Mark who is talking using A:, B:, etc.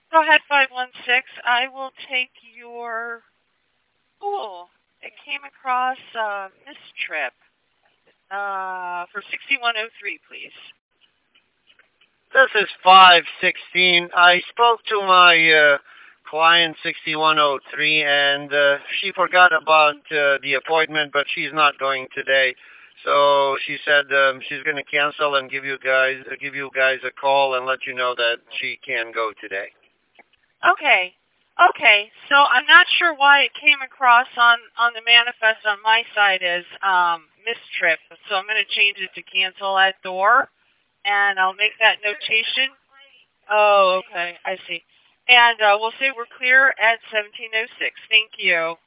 A: Go ahead, 516. I will take your... Oh, it came across mistrip. For 6103, please.
B: This is 516. I spoke to my client 6103, and she forgot about the appointment, but she's not going today. So she said she's going to cancel and give you guys a call and let you know that she can go today.
A: Okay. Okay. So I'm not sure why it came across on the manifest on my side as mistrip. So I'm going to change it to cancel at door, and I'll make that notation. Oh, okay. I see. And we'll say we're clear at 1706. Thank you.